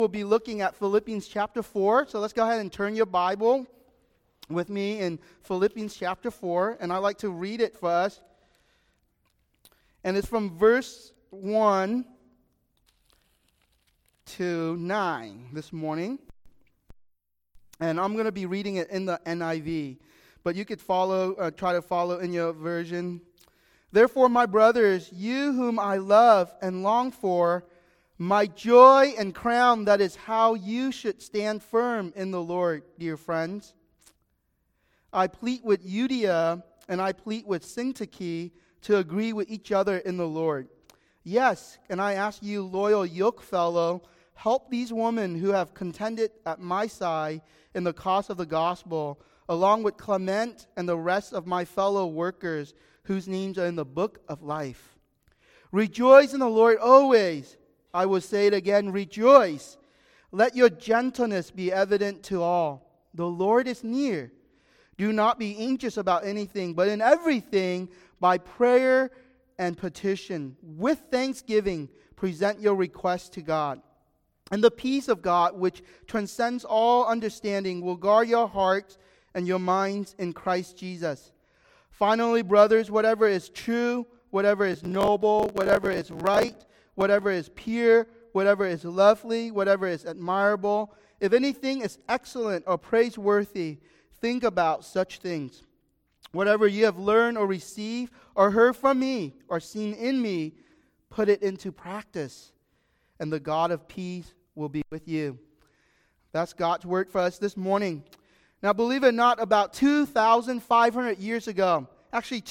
We'll be looking at Philippians chapter 4. So let's go ahead and turn your Bible with me in Philippians chapter 4. And I'd like to read it for us. And it's from verse 1 to 9 this morning. And I'm going to be reading it in the NIV. But you could try to follow in your version. Therefore, my brothers, you whom I love and long for, my joy and crown, that is how you should stand firm in the Lord, dear friends. I plead with Euodia and I plead with Syntyche to agree with each other in the Lord. Yes, and I ask you, loyal yokefellow, help these women who have contended at my side in the cause of the gospel, along with Clement and the rest of my fellow workers whose names are in the book of life. Rejoice in the Lord always. I will say it again, rejoice. Let your gentleness be evident to all. The Lord is near. Do not be anxious about anything, but in everything, by prayer and petition, with thanksgiving, present your requests to God. And the peace of God, which transcends all understanding, will guard your hearts and your minds in Christ Jesus. Finally, brothers, whatever is true, whatever is noble, whatever is right, whatever is pure, whatever is lovely, whatever is admirable, if anything is excellent or praiseworthy, think about such things. Whatever you have learned or received or heard from me or seen in me, put it into practice, and the God of peace will be with you. That's God's word for us this morning. Now, believe it or not, about 2,500 years ago, actually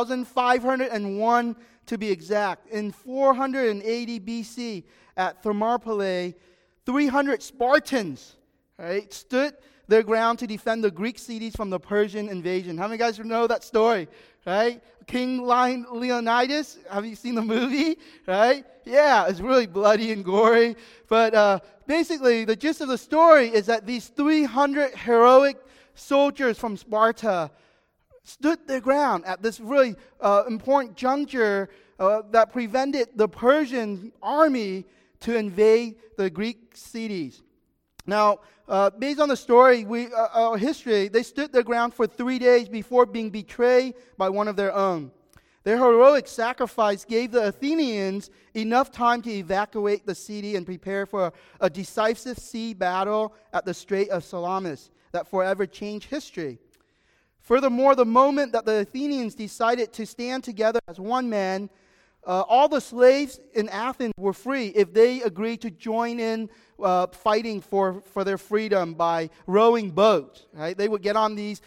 2,501 to be exact, in 480 BC at Thermopylae, 300 Spartans, right, stood their ground to defend the Greek cities from the Persian invasion. How many guys know that story, right? King Leonidas, have you seen the movie, right? Yeah, it's really bloody and gory. But basically, the gist of the story is that these 300 heroic soldiers from Sparta stood their ground at this really important juncture that prevented the Persian army to invade the Greek cities. Now, based on the story, our history, they stood their ground for 3 days before being betrayed by one of their own. Their heroic sacrifice gave the Athenians enough time to evacuate the city and prepare for a decisive sea battle at the Strait of Salamis that forever changed history. Furthermore, the moment that the Athenians decided to stand together as one man, all the slaves in Athens were free if they agreed to join in fighting for their freedom by rowing boats. Right? They would get on these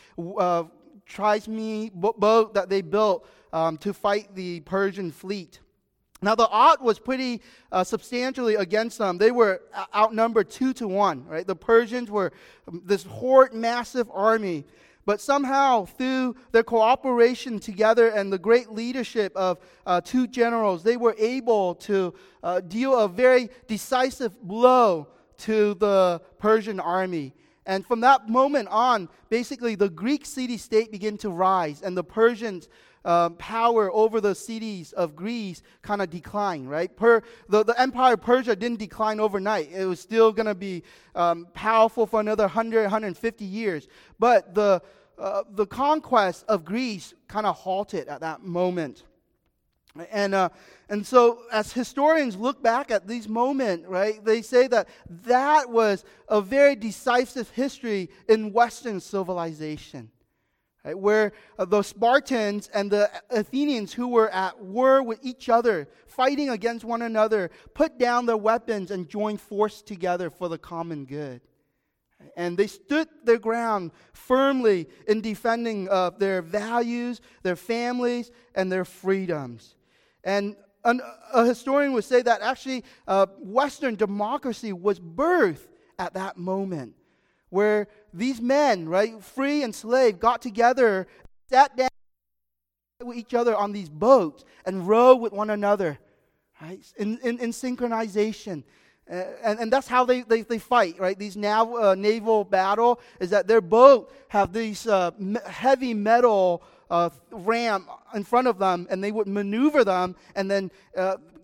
trisme boat that they built to fight the Persian fleet. Now, the odds was pretty substantially against them. They were outnumbered 2-1. Right? The Persians were this horde, massive army. But somehow, through their cooperation together and the great leadership of two generals, they were able to deal a very decisive blow to the Persian army. And from that moment on, basically the Greek city-state began to rise, and the Persians' power over the cities of Greece kind of declined, right? The empire of Persia didn't decline overnight. It was still going to be powerful for another 100, 150 years. But the conquest of Greece kind of halted at that moment. And so as historians look back at these moments, right, they say that was a very decisive history in Western civilization. Right, where the Spartans and the Athenians, who were at war with each other, fighting against one another, put down their weapons and joined force together for the common good. And they stood their ground firmly in defending their values, their families, and their freedoms. And a historian would say that actually Western democracy was birthed at that moment, where these men, right, free and slave, got together, sat down with each other on these boats and rowed with one another, right, in synchronization. And that's how they fight, right? These naval battle is that their boat have these heavy metal ram in front of them, and they would maneuver them and then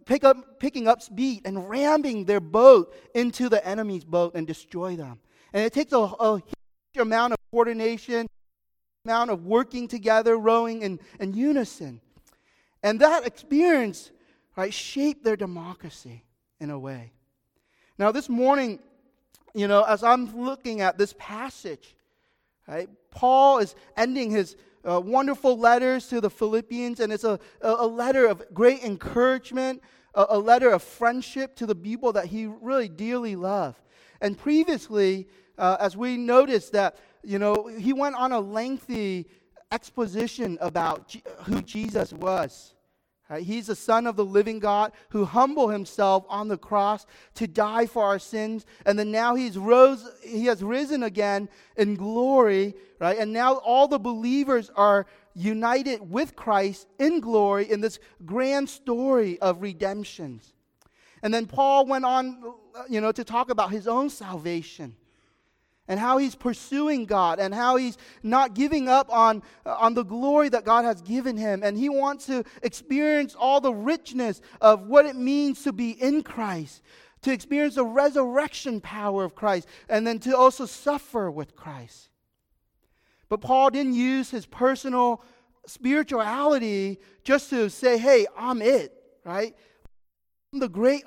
picking up speed and ramming their boat into the enemy's boat and destroy them. And it takes a huge amount of coordination, amount of working together, rowing in unison. And that experience, right, shaped their democracy in a way. Now this morning, as I'm looking at this passage, right, Paul is ending his wonderful letters to the Philippians, and it's a letter of great encouragement, a letter of friendship to the people that he really dearly loved. And previously, as we noticed that, he went on a lengthy exposition about who Jesus was. Right? He's the Son of the living God who humbled himself on the cross to die for our sins. And then now he has risen again in glory. Right? And now all the believers are united with Christ in glory in this grand story of redemption. And then Paul went on, to talk about his own salvation. And how he's pursuing God, and how he's not giving up on the glory that God has given him. And he wants to experience all the richness of what it means to be in Christ, to experience the resurrection power of Christ, and then to also suffer with Christ. But Paul didn't use his personal spirituality just to say, hey, I'm it, right? I'm the great.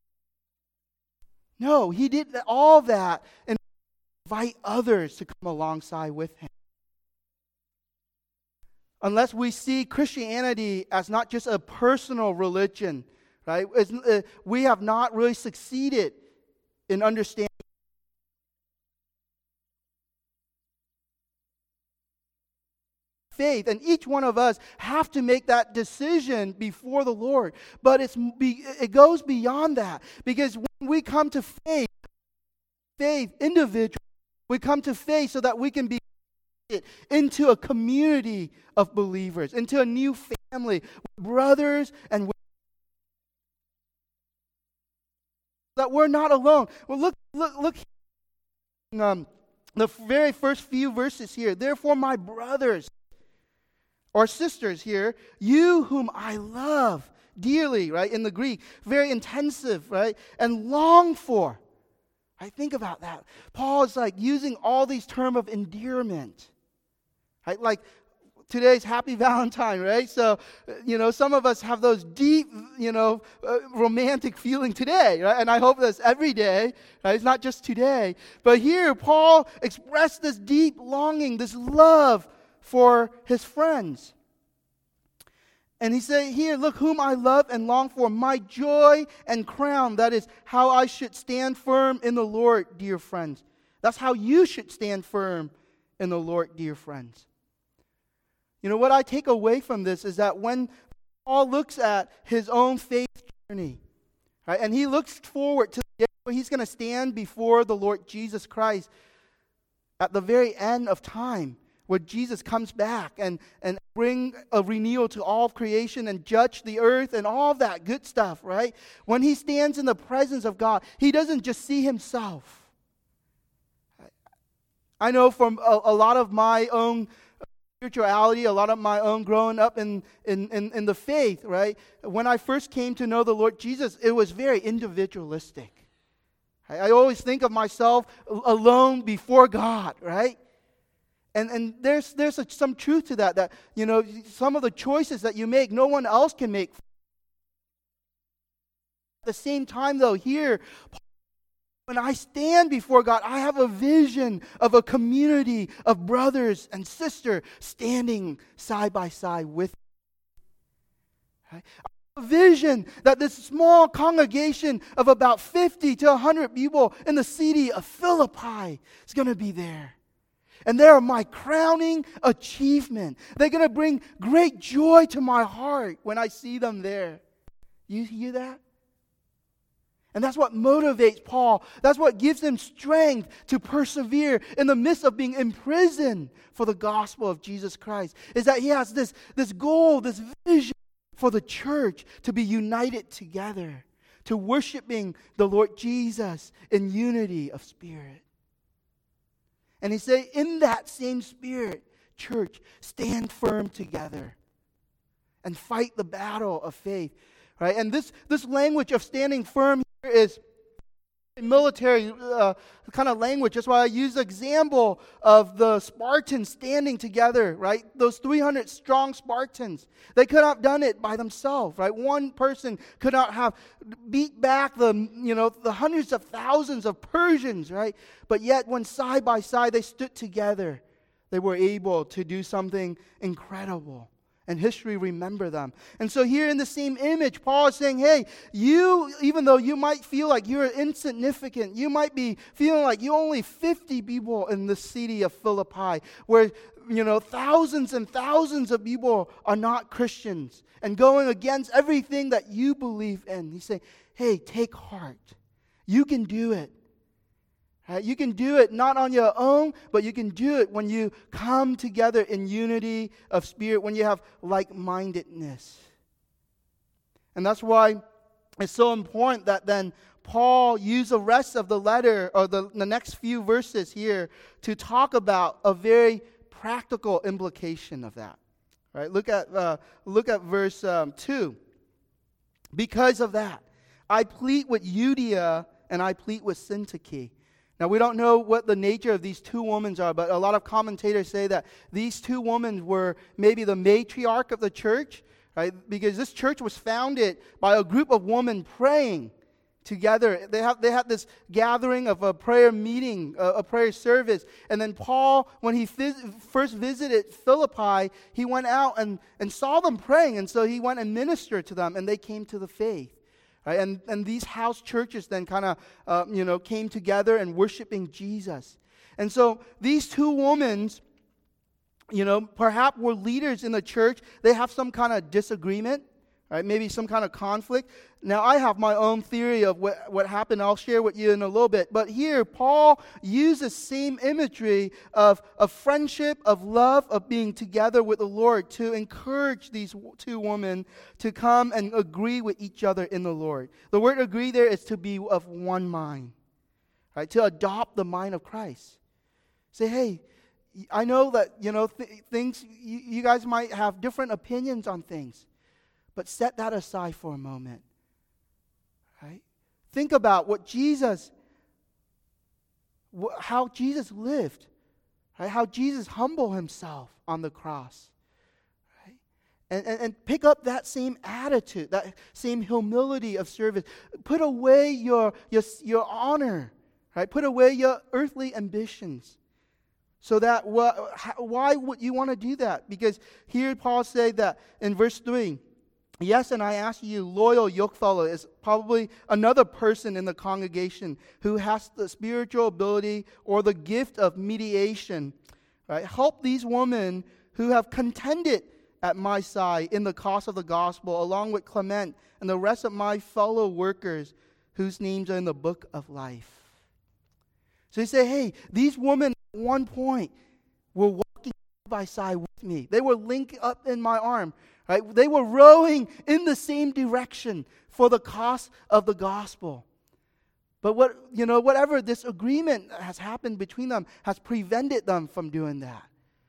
No, he did all that and invite others to come alongside with him. Unless we see Christianity as not just a personal religion, right? We have not really succeeded in understanding faith. And each one of us have to make that decision before the Lord. But it goes beyond that. Because when we come to faith individually, we come to faith so that we can be into a community of believers, into a new family, with brothers and that we're not alone. Well, look. The very first few verses here. Therefore, my brothers or sisters here, you whom I love dearly, right? In the Greek, very intensive, right? And long for. I think about that. Paul is like using all these terms of endearment. Right? Like today's Happy Valentine, right? So, some of us have those deep, romantic feeling today, right? And I hope that's every day, right? It's not just today. But here, Paul expressed this deep longing, this love for his friends. And he said here, look, whom I love and long for, my joy and crown. That is how I should stand firm in the Lord, dear friends. That's how you should stand firm in the Lord, dear friends. What I take away from this is that when Paul looks at his own faith journey, right, and he looks forward to the day where he's going to stand before the Lord Jesus Christ at the very end of time, where Jesus comes back and bring a renewal to all of creation and judge the earth and all of that good stuff, right? When he stands in the presence of God, he doesn't just see himself. I know from a lot of my own spirituality, a lot of my own growing up in the faith, right? When I first came to know the Lord Jesus, it was very individualistic. I always think of myself alone before God, right? And there's some truth to that some of the choices that you make, no one else can make. At the same time, though, here, when I stand before God, I have a vision of a community of brothers and sisters standing side by side with me. Right? A vision that this small congregation of about 50 to 100 people in the city of Philippi is going to be there. And they are my crowning achievement. They're going to bring great joy to my heart when I see them there. You hear that? And that's what motivates Paul. That's what gives him strength to persevere in the midst of being imprisoned for the gospel of Jesus Christ. Is that he has this goal, this vision for the church to be united together, to worshiping the Lord Jesus in unity of spirit. And he said, in that same spirit, church, stand firm together and fight the battle of faith. right? And this language of standing firm here is military kind of language. That's why I use the example of the Spartans standing together, right? Those 300 strong Spartans. They could not have done it by themselves, right? One person could not have beat back the hundreds of thousands of Persians, right? But yet when side by side they stood together, they were able to do something incredible. And history remember them. And so here in the same image, Paul is saying, hey, you, even though you might feel like you're insignificant, you might be feeling like you're only 50 people in the city of Philippi, where, thousands and thousands of people are not Christians and going against everything that you believe in. He's saying, hey, take heart. You can do it. You can do it not on your own, but you can do it when you come together in unity of spirit, when you have like-mindedness. And that's why it's so important that then Paul used the rest of the letter, or the next few verses here, to talk about a very practical implication of that. Right? Look at verse 2. Because of that, I plead with Euodia and I plead with Syntyche. Now, we don't know what the nature of these two women are, but a lot of commentators say that these two women were maybe the matriarch of the church, right? Because this church was founded by a group of women praying together. They had this gathering of a prayer meeting, a prayer service. And then Paul, when he first visited Philippi, he went out and saw them praying. And so he went and ministered to them, and they came to the faith. Right? And these house churches then kind of, came together and worshiping Jesus. And so these two women, perhaps were leaders in the church. They have some kind of disagreement, right? Maybe some kind of conflict. Now, I have my own theory of what happened. I'll share with you in a little bit. But here, Paul uses same imagery of friendship, of love, of being together with the Lord to encourage these two women to come and agree with each other in the Lord. The word agree there is to be of one mind, right? To adopt the mind of Christ. Say, hey, I know that, things, you guys might have different opinions on things, but set that aside for a moment. Right? Think about how Jesus lived, right? How Jesus humbled himself on the cross, right? And pick up that same attitude, that same humility of service. Put away your honor, right? Put away your earthly ambitions. So that why would you want to do that? Because here Paul said that in verse 3. Yes, and I ask you, loyal yokefellow is probably another person in the congregation who has the spiritual ability or the gift of mediation. Right? Help these women who have contended at my side in the cause of the gospel, along with Clement and the rest of my fellow workers whose names are in the book of life. So he said, hey, these women at one point were walking side by side with me. They were linked up in my arm. Right? They were rowing in the same direction for the cause of the gospel. But whatever disagreement has happened between them has prevented them from doing that.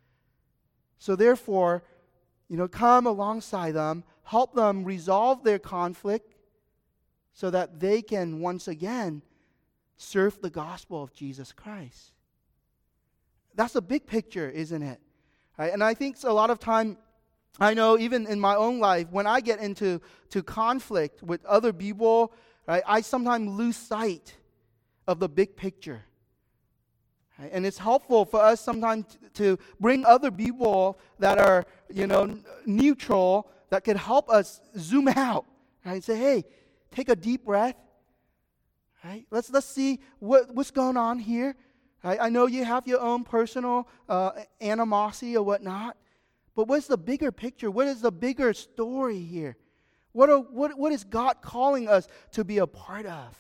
So therefore, come alongside them, help them resolve their conflict so that they can once again serve the gospel of Jesus Christ. That's a big picture, isn't it? Right? And I think a lot of time, I know even in my own life, when I get into conflict with other people, right, I sometimes lose sight of the big picture. Right? And it's helpful for us sometimes to bring other people that are, neutral, that can help us zoom out. Right? Say, hey, take a deep breath. Right? Let's see what's going on here. Right? I know you have your own personal animosity or whatnot. But what's the bigger picture? What is the bigger story here? What is God calling us to be a part of?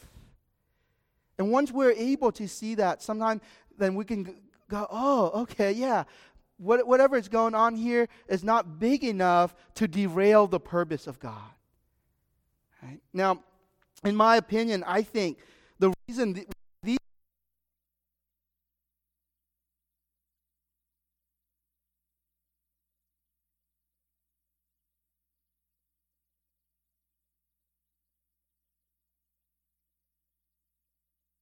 And once we're able to see that, sometimes then we can go, oh, okay, yeah. Whatever is going on here is not big enough to derail the purpose of God. Right? Now, in my opinion, I think the reason these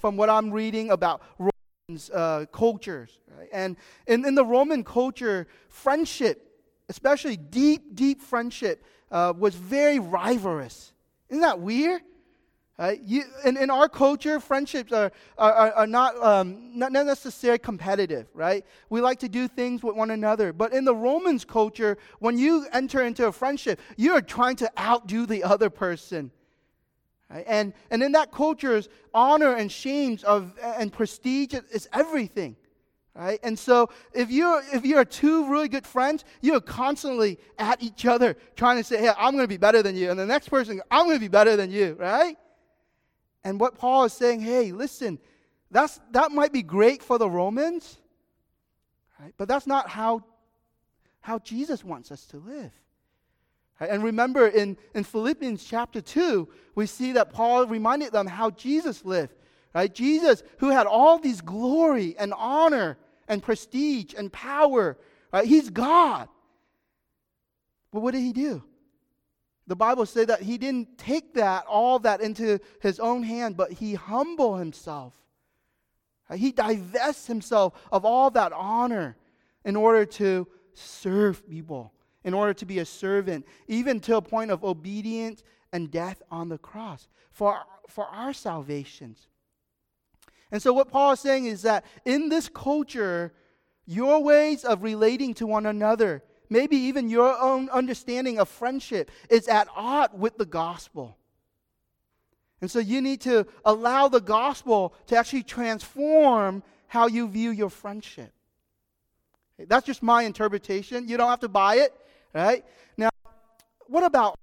from what I'm reading about Romans cultures. Right? And in the Roman culture, friendship, especially deep friendship, was very rivalrous. Isn't that weird? In our culture, friendships are not necessarily competitive, right? We like to do things with one another. But in the Romans culture, when you enter into a friendship, you're trying to outdo the other person. Right? And in that culture, honor and shame and prestige is everything. Right? And so if you're two really good friends, you're constantly at each other trying to say, hey, I'm going to be better than you. And the next person, I'm going to be better than you, right? And what Paul is saying, hey, listen, that might be great for the Romans, right? But that's not how Jesus wants us to live. Right? And remember, in Philippians chapter 2, we see that Paul reminded them how Jesus lived. Right? Jesus, who had all these glory and honor and prestige and power, right? He's God. But what did he do? The Bible says that he didn't take all that into his own hand, but he humbled himself. Right? He divests himself of all that honor in order to serve people, in order to be a servant, even to a point of obedience and death on the cross for our salvations. And so what Paul is saying is that in this culture, your ways of relating to one another, maybe even your own understanding of friendship, is at odds with the gospel. And so you need to allow the gospel to actually transform how you view your friendship. That's just my interpretation. You don't have to buy it, right? Now, what about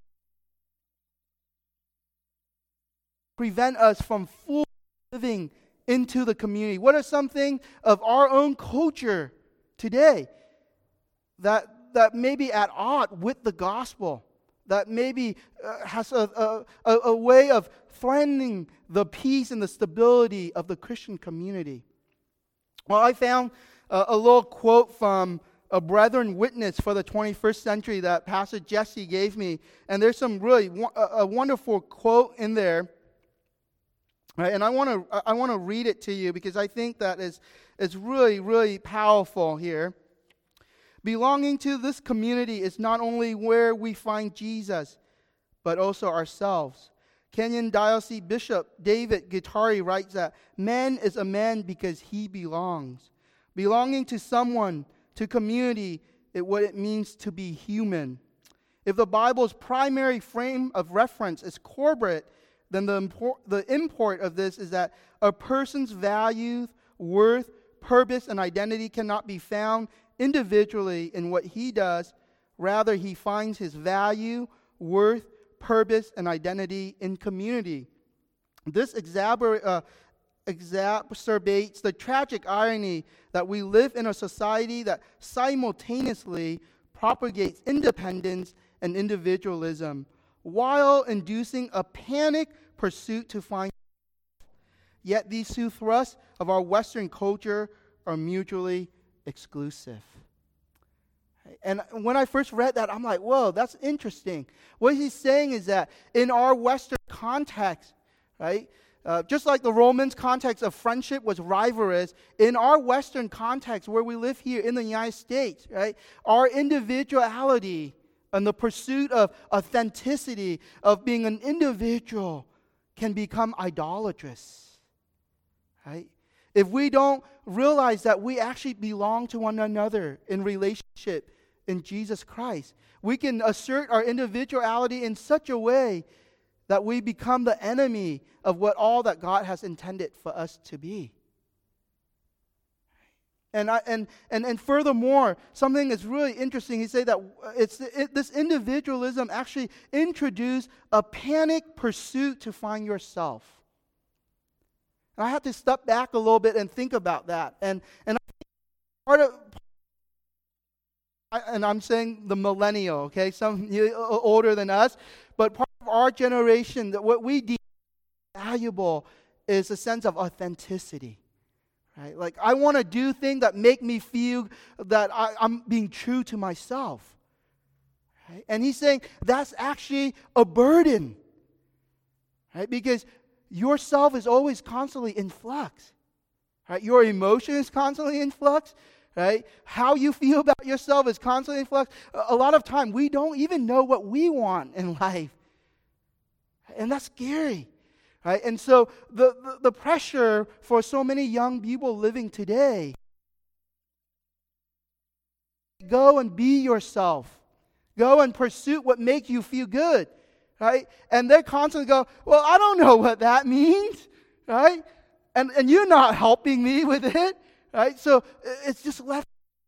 prevent us from fully living into the community? What are some things of our own culture today that may be at odds with the gospel, that maybe has a way of threatening the peace and the stability of the Christian community? Well, I found a little quote from a Brethren Witness for the 21st Century that Pastor Jesse gave me, and there's some really a wonderful quote in there. Right, and I want to read it to you because I think that is really, really powerful here. Belonging to this community is not only where we find Jesus, but also ourselves. Kenyan Diocese Bishop David Gitari writes that man is a man because he belongs. Belonging to someone, to community, is what it means to be human. If the Bible's primary frame of reference is corporate, then the import of this is that a person's value, worth, purpose, and identity cannot be found individually in what he does. Rather, he finds his value, worth, purpose, and identity in community. This exacerbates the tragic irony that we live in a society that simultaneously propagates independence and individualism, while inducing a panic pursuit to find. Yet these two thrusts of our Western culture are mutually exclusive. And when I first read that, I'm like, whoa, that's interesting. What he's saying is that in our Western context, right, just like the Romans' context of friendship was rivalrous, in our Western context where we live here in the United States, right, our individuality and the pursuit of authenticity, of being an individual, can become idolatrous, right? If we don't realize that we actually belong to one another in relationship in Jesus Christ, we can assert our individuality in such a way that we become the enemy of all that God has intended for us to be. And furthermore, something that's really interesting, he said that this individualism actually introduced a panic pursuit to find yourself. And I had to step back a little bit and think about that. And I'm saying the millennial, okay, some older than us, but part of our generation, that what we deem valuable is a sense of authenticity. Right? Like, I want to do things that make me feel that I'm being true to myself. Right? And he's saying that's actually a burden. Right? Because yourself is always constantly in flux. Right? Your emotion is constantly in flux. Right? How you feel about yourself is constantly in flux. A lot of time, we don't even know what we want in life. And that's scary. Right? And so the pressure for so many young people living today, go and be yourself. Go and pursue what makes you feel good. Right? And they constantly go, well, I don't know what that means. Right? And you're not helping me with it. Right? So it's just left.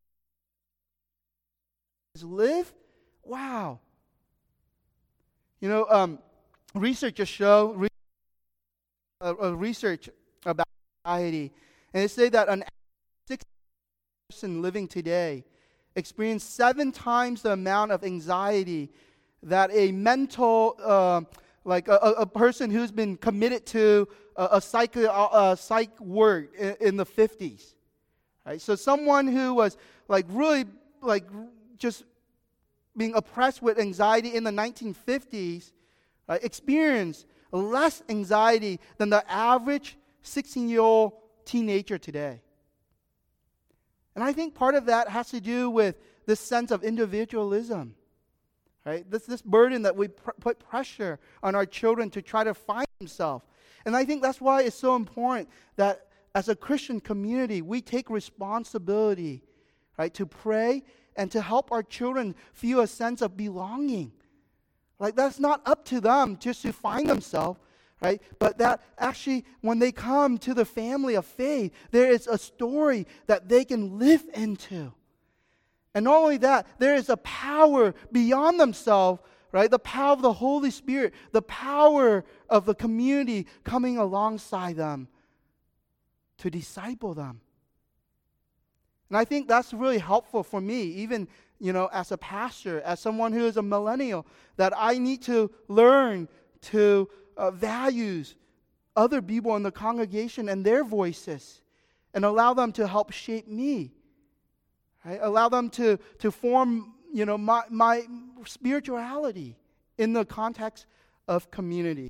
Live? Wow. You know, researchers show research about anxiety, and they say that an 6 person living today experience 7 times the amount of anxiety that a mental, like a person who's been committed to a psych ward in the 50s. Right? So someone who was like really like just being oppressed with anxiety in the 1950s experienced less anxiety than the average 16-year-old teenager today. And I think part of that has to do with this sense of individualism. Right? This burden that we put pressure on our children to try to find themselves. And I think that's why it's so important that as a Christian community, we take responsibility, right, to pray and to help our children feel a sense of belonging. Like that's not up to them just to find themselves, right? But that actually, when they come to the family of faith, there is a story that they can live into. And not only that, there is a power beyond themselves, right? The power of the Holy Spirit, the power of the community coming alongside them to disciple them. And I think that's really helpful for me, even, you know, as a pastor, as someone who is a millennial, that I need to learn to value other people in the congregation and their voices and allow them to help shape me. Right? Allow them to form, you know, my spirituality in the context of community.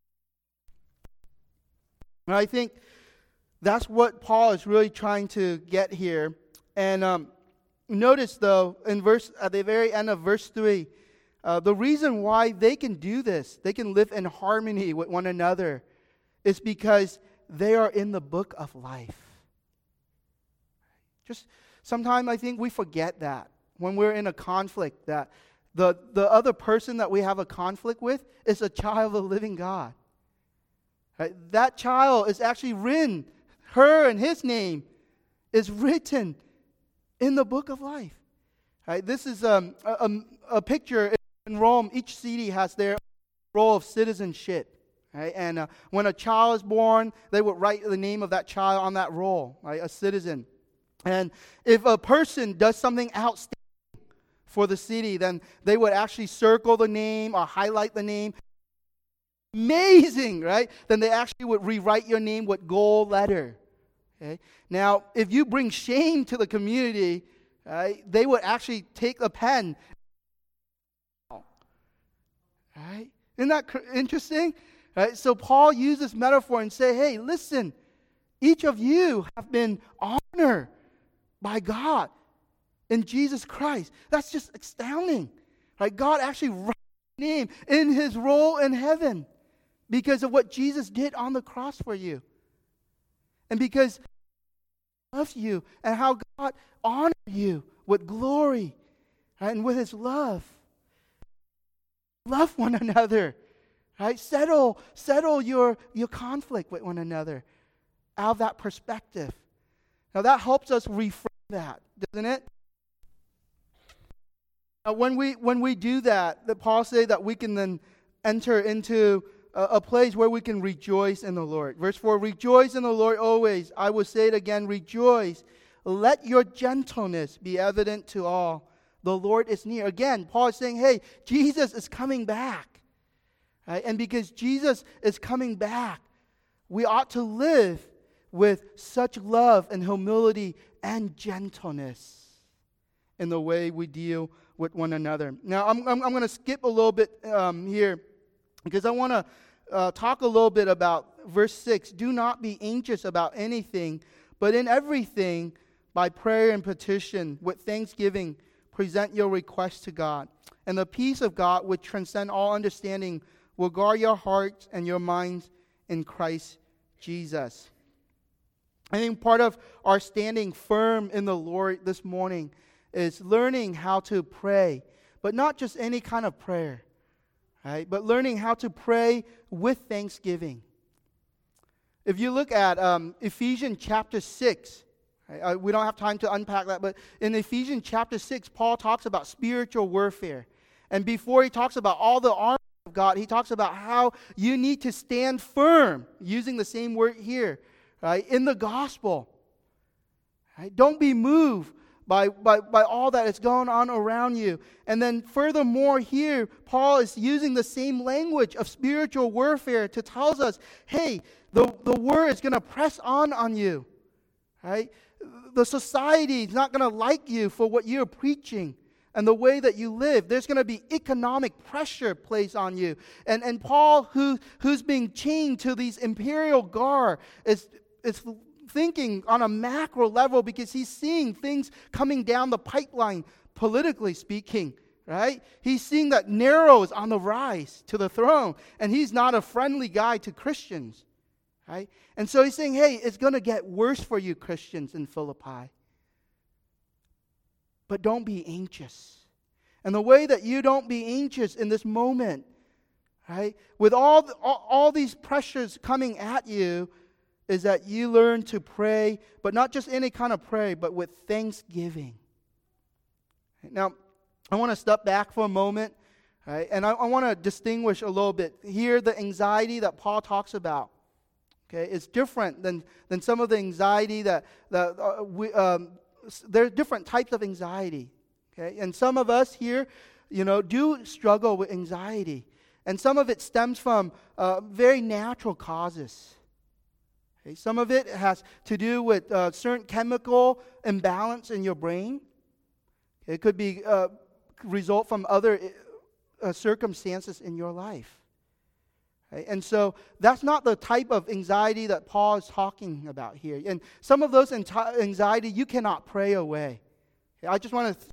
And I think that's what Paul is really trying to get here. And notice, though, at the very end of verse 3, the reason why they can do this, they can live in harmony with one another, is because they are in the book of life. Just sometimes I think we forget that when we're in a conflict, that the other person that we have a conflict with is a child of the living God. Right? That child is actually written, her and his name is written in the book of life. Right? This is a picture in Rome. Each city has their role of citizenship. Right? And when a child is born, they would write the name of that child on that roll, right? A citizen. And if a person does something outstanding for the city, then they would actually circle the name or highlight the name. Amazing, right? Then they actually would rewrite your name with gold letter. Okay? Now, if you bring shame to the community, right, they would actually take a pen. Right? Isn't that interesting? Right? So Paul used this metaphor and say, hey, listen, each of you have been honored by God in Jesus Christ. That's just astounding. Right? God actually wrote your name in his role in heaven because of what Jesus did on the cross for you. And because he loves you and how God honored you with glory, right, and with his love. Love one another. Right? Settle your conflict with one another out of that perspective. Now that helps us reframe that, doesn't it? Now when we do that, Paul says that we can then enter into a place where we can rejoice in the Lord. Verse 4, rejoice in the Lord always. I will say it again, rejoice. Let your gentleness be evident to all. The Lord is near. Again, Paul is saying, hey, Jesus is coming back. Right? And because Jesus is coming back, we ought to live with such love and humility and gentleness in the way we deal with one another. Now, I'm going to skip a little bit here because I want to talk a little bit about verse 6, do not be anxious about anything, but in everything, by prayer and petition, with thanksgiving, present your requests to God. And the peace of God, which transcends all understanding, will guard your hearts and your minds in Christ Jesus. I think part of our standing firm in the Lord this morning is learning how to pray, but not just any kind of prayer, right? But learning how to pray with thanksgiving. If you look at Ephesians chapter 6, right, we don't have time to unpack that, but in Ephesians chapter 6, Paul talks about spiritual warfare. And before he talks about all the armor of God, he talks about how you need to stand firm, using the same word here, right, in the gospel. Right? Don't be moved by all that is going on around you. And then furthermore here, Paul is using the same language of spiritual warfare to tell us, hey, the word is going to press on you. Right? The society is not going to like you for what you're preaching and the way that you live. There's going to be economic pressure placed on you. And Paul, who's being chained to these imperial guard, is thinking on a macro level because he's seeing things coming down the pipeline, politically speaking, right? He's seeing that Nero is on the rise to the throne, and he's not a friendly guy to Christians, right? And so he's saying, hey, it's going to get worse for you Christians in Philippi. But don't be anxious. And the way that you don't be anxious in this moment, right, with all these pressures coming at you, is that you learn to pray, but not just any kind of prayer, but with thanksgiving. Now, I want to step back for a moment, right, and I want to distinguish a little bit. Here, the anxiety that Paul talks about, okay, is different than some of the anxiety that there are different types of anxiety, okay, and some of us here, do struggle with anxiety, and some of it stems from very natural causes. Okay, some of it has to do with certain chemical imbalance in your brain. It could be result from other circumstances in your life. Okay, and so that's not the type of anxiety that Paul is talking about here. And some of those anxiety you cannot pray away. Okay, I just want to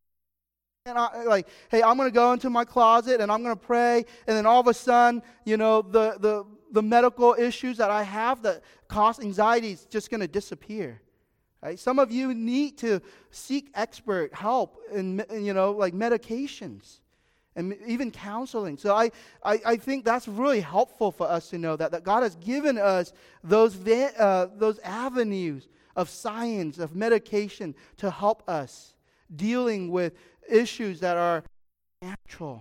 hey, I'm going to go into my closet and I'm going to pray, and then all of a sudden, the medical issues that I have that cause anxiety is just going to disappear. Right? Some of you need to seek expert help in medications and even counseling. So I think that's really helpful for us to know that God has given us those avenues of science, of medication to help us dealing with issues that are natural.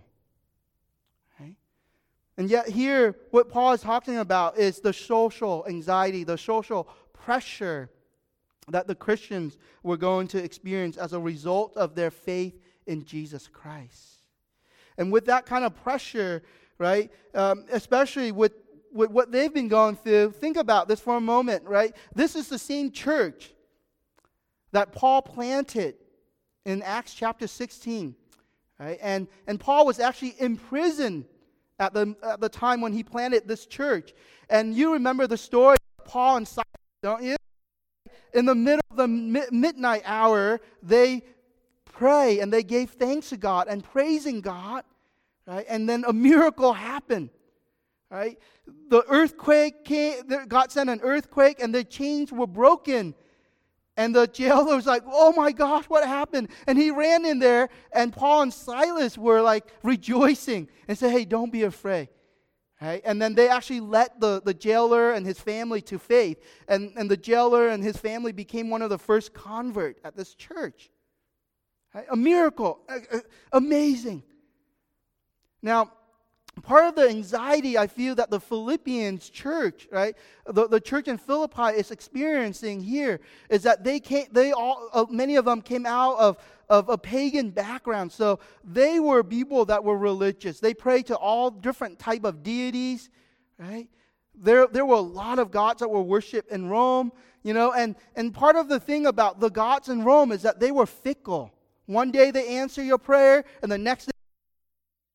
And yet here, what Paul is talking about is the social anxiety, the social pressure that the Christians were going to experience as a result of their faith in Jesus Christ. And with that kind of pressure, right, especially with what they've been going through, think about this for a moment, right? This is the same church that Paul planted in Acts chapter 16, right? And Paul was actually imprisoned at the time when he planted this church. And you remember the story of Paul and Silas, don't you? In the middle of the midnight hour, they pray and they gave thanks to God and praising God, right? And then a miracle happened, right? The earthquake came, God sent an earthquake and the chains were broken. And the jailer was like, oh my gosh, what happened? And he ran in there, and Paul and Silas were like rejoicing and said, hey, don't be afraid. Right? And then they actually led the jailer and his family to faith. And the jailer and his family became one of the first converts at this church. Right? A miracle. Amazing. Now, part of the anxiety I feel that the Philippians church, right, the church in Philippi is experiencing here is that many of them came out of a pagan background. So they were people that were religious. They prayed to all different type of deities, right? There were a lot of gods that were worshipped in Rome, and part of the thing about the gods in Rome is that they were fickle. One day they answer your prayer, and the next day.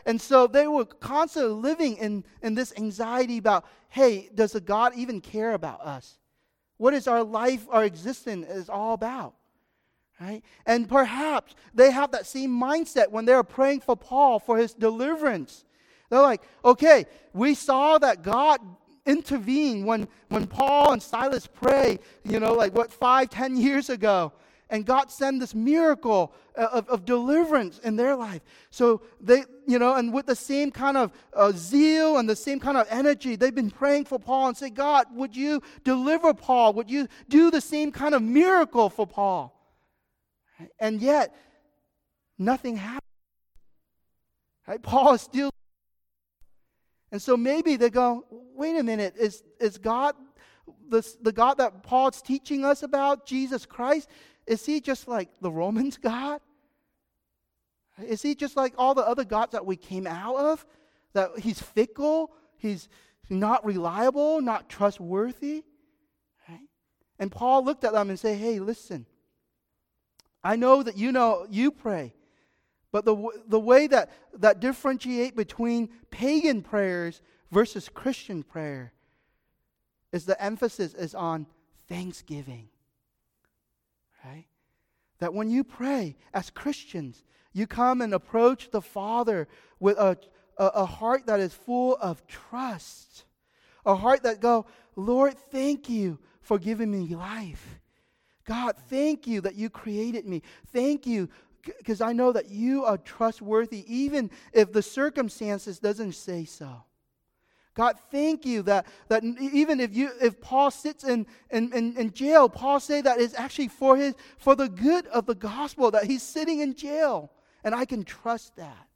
And so they were constantly living in this anxiety about, hey, does a God even care about us? What is our life, our existence is all about? Right? And perhaps they have that same mindset when they're praying for Paul for his deliverance. They're like, okay, we saw that God intervened when Paul and Silas prayed, 5-10 years ago. And God sent this miracle of deliverance in their life. So they, and with the same kind of zeal and the same kind of energy, they've been praying for Paul and say, God, would you deliver Paul? Would you do the same kind of miracle for Paul? And yet, nothing happened. Right? Paul is still. And so maybe they go, wait a minute, is God, the God that Paul's teaching us about, Jesus Christ, is he just like the Romans' God? Is he just like all the other gods that we came out of? That he's fickle, he's not reliable, not trustworthy? Right? And Paul looked at them and said, hey, listen, I know that you pray, but the way that differentiate between pagan prayers versus Christian prayer is the emphasis is on thanksgiving. Right? That when you pray as Christians, you come and approach the Father with a heart that is full of trust. A heart that go, Lord, thank you for giving me life. God, thank you that you created me. Thank you because I know that you are trustworthy even if the circumstances doesn't say so. God, thank you that even if Paul sits in jail, Paul say that it's actually for the good of the gospel, that he's sitting in jail. And I can trust that.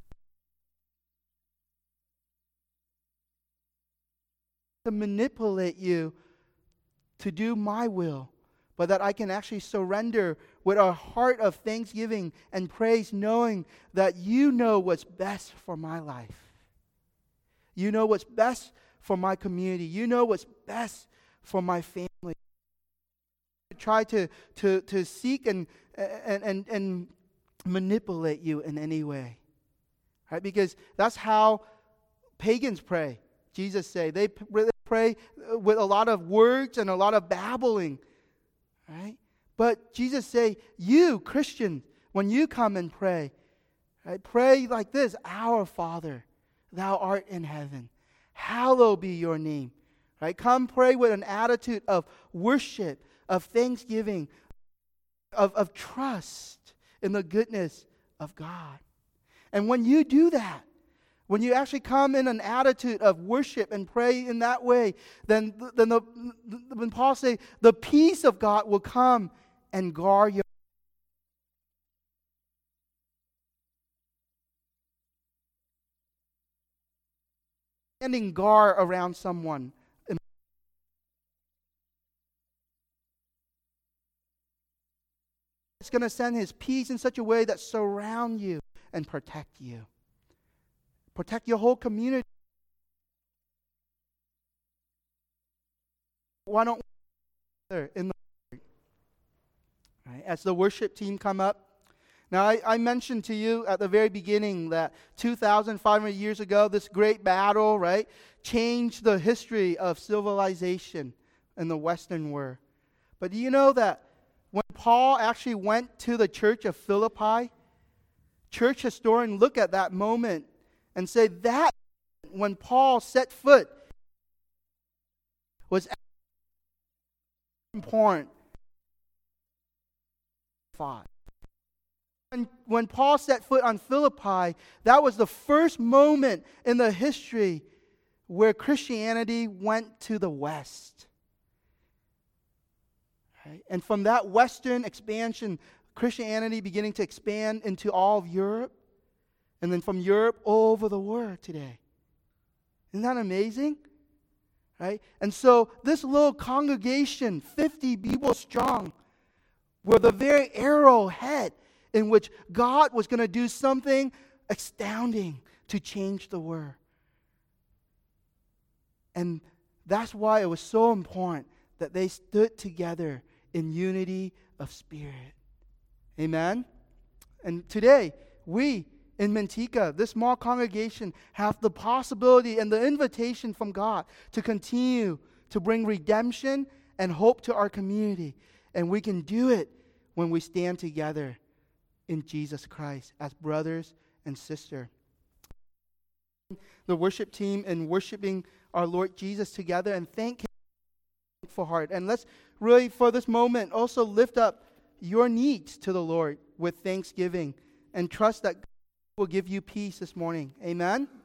To manipulate you to do my will, but that I can actually surrender with a heart of thanksgiving and praise, knowing that you know what's best for my life. You know what's best for my community. You know what's best for my family. Try to seek and manipulate you in any way. Right? Because that's how pagans pray. Jesus said they pray with a lot of words and a lot of babbling. Right? But Jesus say, you, Christian, when you come and pray, right, pray like this, Our Father, thou art in heaven. Hallowed be your name. Right? Come pray with an attitude of worship, of thanksgiving, of trust in the goodness of God. And when you do that, when you actually come in an attitude of worship and pray in that way, then when Paul say, the peace of God will come and guard your standing guard around someone. It's going to send his peace in such a way that surround you and protect you. Protect your whole community. Why don't we in the right, as the worship team come up? Now, I mentioned to you at the very beginning that 2,500 years ago, this great battle, right, changed the history of civilization in the Western world. But do you know that when Paul actually went to the church of Philippi, church historians look at that moment and say that when Paul set foot was important. When Paul set foot on Philippi, that was the first moment in the history where Christianity went to the West. Right? And from that Western expansion, Christianity beginning to expand into all of Europe, and then from Europe all over the world today. Isn't that amazing? Right? And so this little congregation, 50 people strong, were the very arrowhead in which God was going to do something astounding to change the world. And that's why it was so important that they stood together in unity of spirit. Amen? And today, we in Manteca, this small congregation, have the possibility and the invitation from God to continue to bring redemption and hope to our community. And we can do it when we stand together in Jesus Christ as brothers and sisters. The worship team and worshiping our Lord Jesus together and thank Him for heart. And let's really, for this moment, also lift up your needs to the Lord with thanksgiving and trust that God will give you peace this morning. Amen.